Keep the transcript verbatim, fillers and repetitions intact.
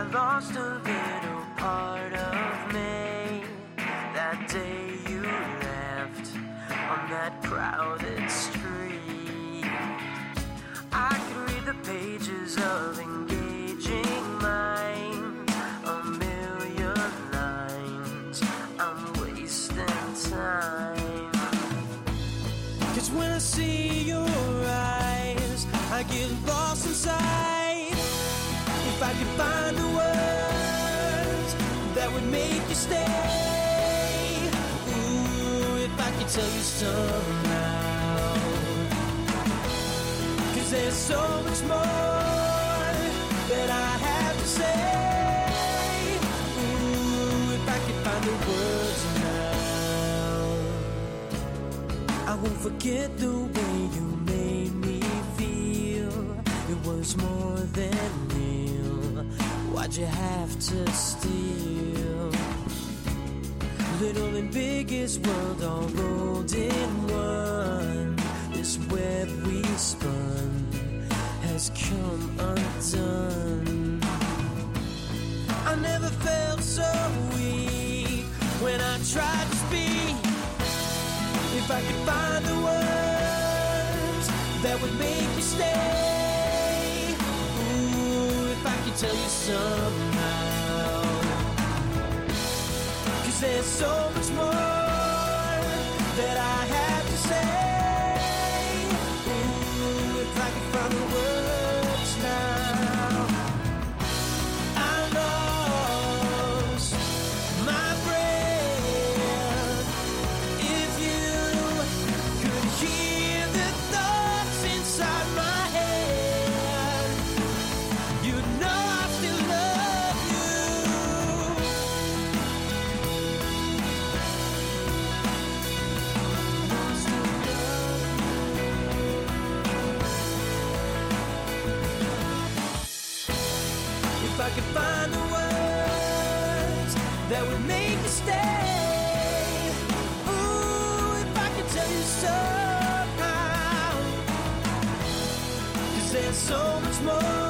lost a little part of me that day you left on that crowded street. I could read the pages of engaging minds, a million lines. I'm wasting time. 'Cause when I see your eyes, I get lost inside. If I could find the words that would make you stay. Ooh, if I could tell you somehow. 'Cause there's so much more that I have to say. Ooh, if I could find the words now. I won't forget the way you made me feel. It was more than real. Why'd you have to steal? Little and biggest world all rolled in one. This web we spun has come undone. I never felt so weak when I tried to speak. If I could find the words that would make you stay. Ooh, if I could tell you somehow. 'Cause there's so much more that I have to say. Ooh, if I could find the words now. I lost my breath. If you could hear the thoughts inside my head, you'd know I still love you. If I could find the words that would make you stay. Ooh, if I could tell you somehow. 'Cause there's so much more